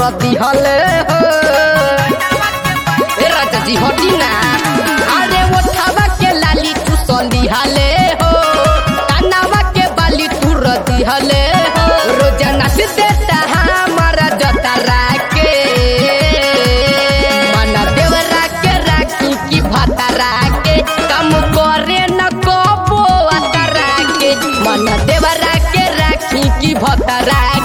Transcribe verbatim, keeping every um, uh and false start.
दिहले हो ए राजा जी हटी ना अरे ओठावा के लाली तू संदिहाले हो कानावा के बाली तू दिहले हो रोजाना से देता हमारा जतरा के मना देवरा के राखी की भतरा के कम करे न कबो अतरा के मना देवरा के राखी की भतरा